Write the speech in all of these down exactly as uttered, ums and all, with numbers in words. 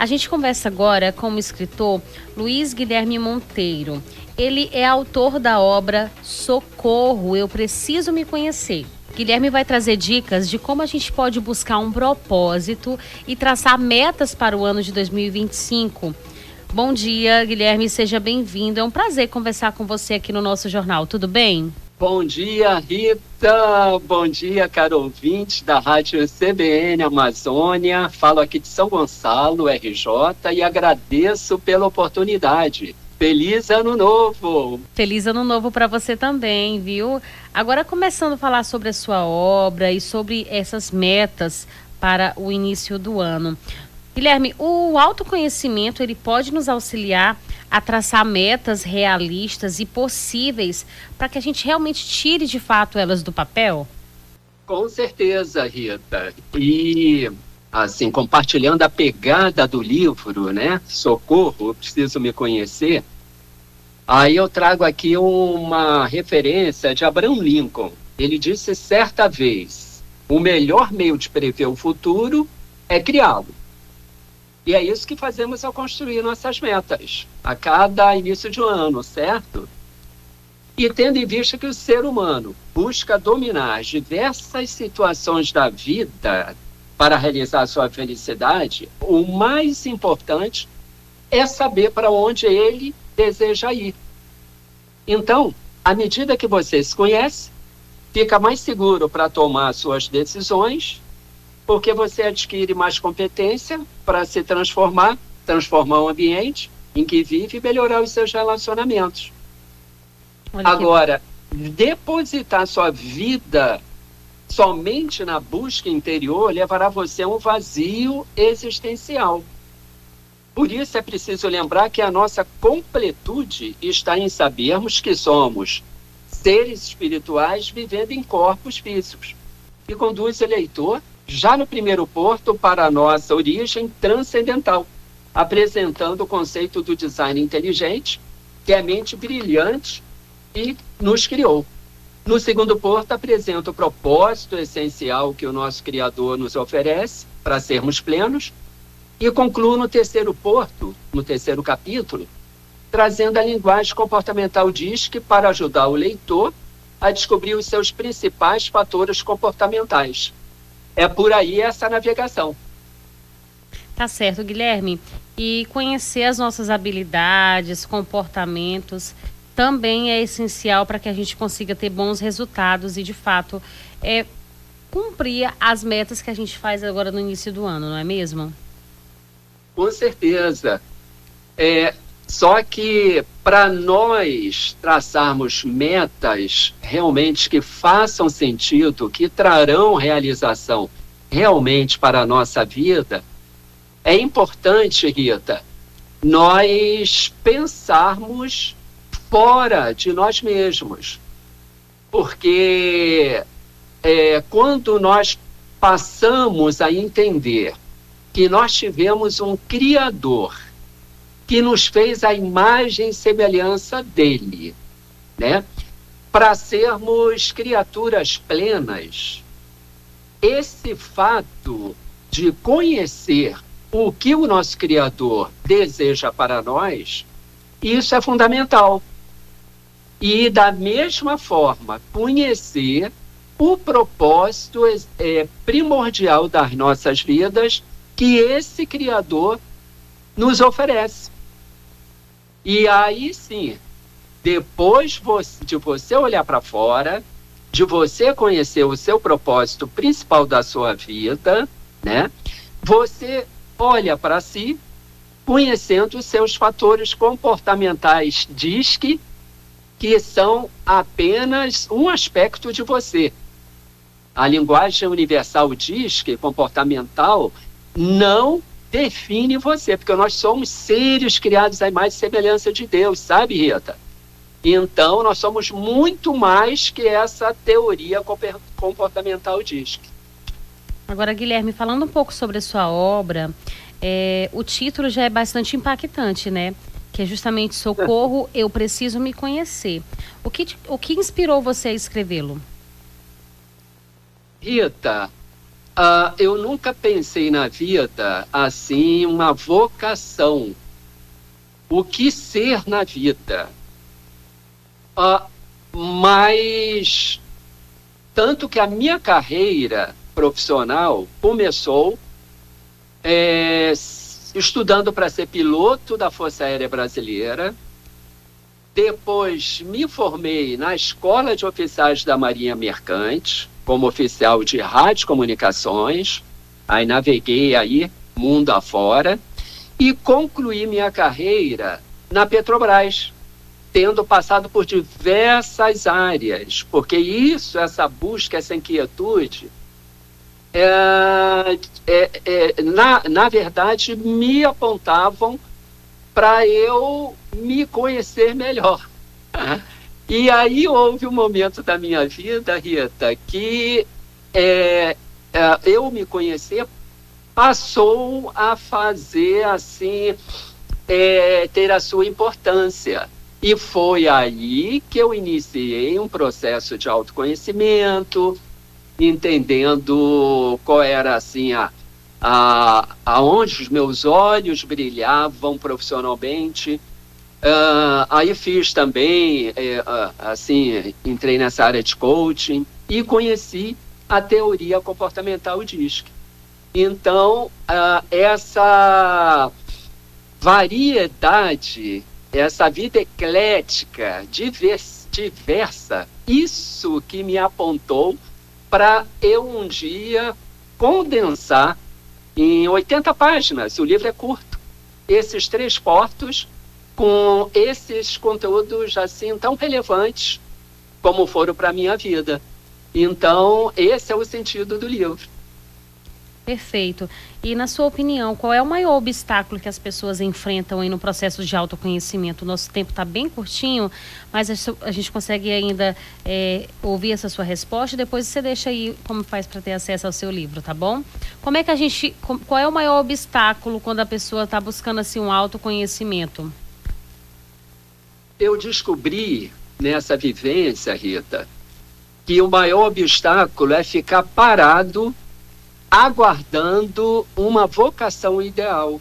A gente conversa agora com o escritor Luiz Guilherme Monteiro. Ele é autor da obra Socorro, Eu Preciso Me Conhecer. Guilherme vai trazer dicas de como a gente pode buscar um propósito e traçar metas para o ano de dois mil e vinte e cinco. Bom dia, Guilherme, seja bem-vindo. É um prazer conversar com você aqui no nosso jornal, tudo bem? Bom dia, Rita. Bom dia, caro ouvinte da Rádio C B N Amazônia. Falo aqui de São Gonçalo, R J, e agradeço pela oportunidade. Feliz Ano Novo! Feliz Ano Novo para você também, viu? Agora, começando a falar sobre a sua obra e sobre essas metas para o início do ano. Guilherme, o autoconhecimento, ele pode nos auxiliar a traçar metas realistas e possíveis para que a gente realmente tire de fato elas do papel? Com certeza, Rita. E, assim, compartilhando a pegada do livro, né? Socorro, eu Preciso Me Conhecer. Aí eu trago aqui uma referência de Abraham Lincoln. Ele disse certa vez: o melhor meio de prever o futuro é criá-lo. E é isso que fazemos ao construir nossas metas, a cada início de um ano, certo? E tendo em vista que o ser humano busca dominar as diversas situações da vida para realizar a sua felicidade, o mais importante é saber para onde ele deseja ir. Então, à medida que você se conhece, fica mais seguro para tomar suas decisões, porque você adquire mais competência para se transformar, transformar o ambiente em que vive e melhorar os seus relacionamentos. Olha Agora, que... depositar sua vida somente na busca interior levará você a um vazio existencial. Por isso é preciso lembrar que a nossa completude está em sabermos que somos seres espirituais vivendo em corpos físicos, que conduz o leitor já no primeiro porto para a nossa origem transcendental, apresentando o conceito do design inteligente, que é a mente brilhante e nos criou. No segundo porto, apresenta o propósito essencial que o nosso Criador nos oferece para sermos plenos, e concluo no terceiro porto, no terceiro capítulo, trazendo a linguagem comportamental D I S C para ajudar o leitor a descobrir os seus principais fatores comportamentais. É por aí essa navegação. Tá certo, Guilherme. E conhecer as nossas habilidades, comportamentos, também é essencial para que a gente consiga ter bons resultados e, de fato, é, cumprir as metas que a gente faz agora no início do ano, não é mesmo? Com certeza. É, só que para nós traçarmos metas realmente que façam sentido, que trarão realização realmente para a nossa vida, é importante, Rita, nós pensarmos fora de nós mesmos. Porque é, quando nós passamos a entender que nós tivemos um Criador que nos fez a imagem e semelhança dele, né? Para sermos criaturas plenas, esse fato de conhecer o que o nosso Criador deseja para nós, isso é fundamental. E, da mesma forma, conhecer o propósito é, primordial das nossas vidas que esse Criador nos oferece. E aí sim, depois de você olhar para fora, de você conhecer o seu propósito principal da sua vida, né? Você olha para si, conhecendo os seus fatores comportamentais D I S C, que são apenas um aspecto de você. A linguagem universal D I S C, comportamental, não define você, porque nós somos seres criados à imagem e semelhança de Deus, sabe, Rita? Então, nós somos muito mais que essa teoria comportamental D I S C. Agora, Guilherme, falando um pouco sobre a sua obra, é, o título já é bastante impactante, né? Que é justamente Socorro, Eu Preciso Me Conhecer. O que, o que inspirou você a escrevê-lo? Rita, Ah, eu nunca pensei na vida assim, uma vocação. O que ser na vida? Ah, mas tanto que a minha carreira profissional começou é, estudando para ser piloto da Força Aérea Brasileira. Depois me formei na Escola de Oficiais da Marinha Mercante, como oficial de radiocomunicações. Aí naveguei aí mundo afora e concluí minha carreira na Petrobras, tendo passado por diversas áreas, porque isso, essa busca, essa inquietude, é, é, é, na, na verdade, me apontavam para eu me conhecer melhor. E aí houve um momento da minha vida, Rita, que é, é, eu me conhecer passou a fazer assim, é, ter a sua importância. E foi aí que eu iniciei um processo de autoconhecimento, entendendo qual era assim a, a, aonde os meus olhos brilhavam profissionalmente. Uh, aí fiz também, uh, assim, entrei nessa área de coaching e conheci a teoria comportamental D I S C. Então, uh, essa variedade, essa vida eclética, divers, diversa, isso que me apontou para eu um dia condensar em oitenta páginas, o livro é curto, esses três portos com esses conteúdos assim tão relevantes como foram para a minha vida. Então, esse é o sentido do livro. Perfeito. E na sua opinião, qual é o maior obstáculo que as pessoas enfrentam aí no processo de autoconhecimento? O nosso tempo está bem curtinho, mas a gente consegue ainda é, ouvir essa sua resposta e depois você deixa aí como faz para ter acesso ao seu livro, tá bom? Como é que a gente, qual é o maior obstáculo quando a pessoa está buscando assim um autoconhecimento? Eu descobri nessa vivência, Rita, que o maior obstáculo é ficar parado aguardando uma vocação ideal.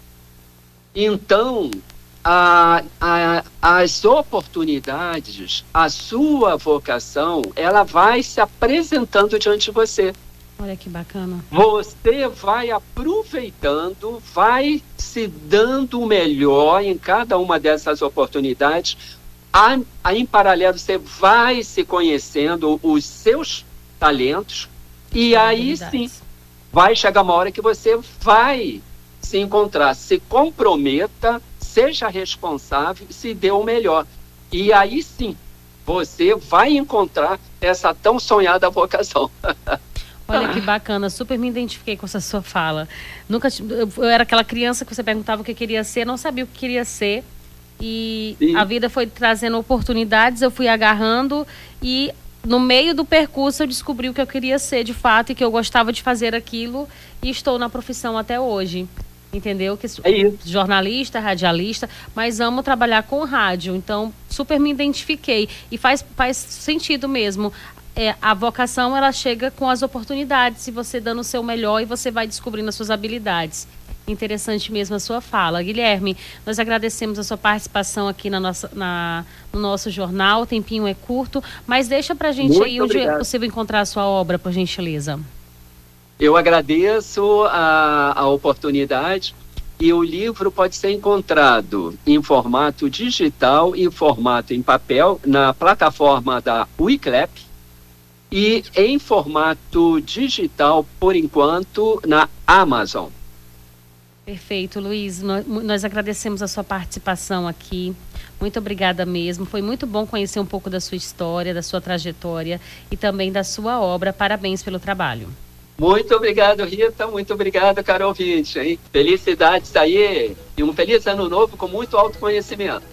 Então, a, a, as oportunidades, a sua vocação, ela vai se apresentando diante de você. Olha que bacana. Você vai aproveitando, vai se dando o melhor em cada uma dessas oportunidades. Aí, em paralelo, você vai se conhecendo os seus talentos e aí sim, vai chegar uma hora que você vai se encontrar. Se comprometa, seja responsável, se dê o melhor. E aí sim, você vai encontrar essa tão sonhada vocação. Olha que bacana, super me identifiquei com essa sua fala. Nunca, eu era aquela criança que você perguntava o que queria ser, não sabia o que queria ser. E sim, a vida foi trazendo oportunidades, eu fui agarrando e no meio do percurso eu descobri o que eu queria ser de fato e que eu gostava de fazer aquilo e estou na profissão até hoje. Entendeu? Que é isso. Jornalista, radialista, mas amo trabalhar com rádio, então super me identifiquei e faz, faz sentido mesmo. É, a vocação, ela chega com as oportunidades, e você dando o seu melhor e você vai descobrindo as suas habilidades. Interessante mesmo a sua fala. Guilherme, nós agradecemos a sua participação aqui na nossa, na, no nosso jornal. O tempinho é curto, mas deixa pra gente Muito aí onde obrigado. É possível encontrar a sua obra, por gentileza. Eu agradeço a, a oportunidade, e o livro pode ser encontrado em formato digital e em formato em papel na plataforma da Wiclap, e em formato digital, por enquanto, na Amazon. Perfeito, Luiz. Nós, nós agradecemos a sua participação aqui. Muito obrigada mesmo. Foi muito bom conhecer um pouco da sua história, da sua trajetória e também da sua obra. Parabéns pelo trabalho. Muito obrigado, Rita. Muito obrigado, caro ouvinte. Hein? Felicidades aí e um feliz ano novo com muito autoconhecimento.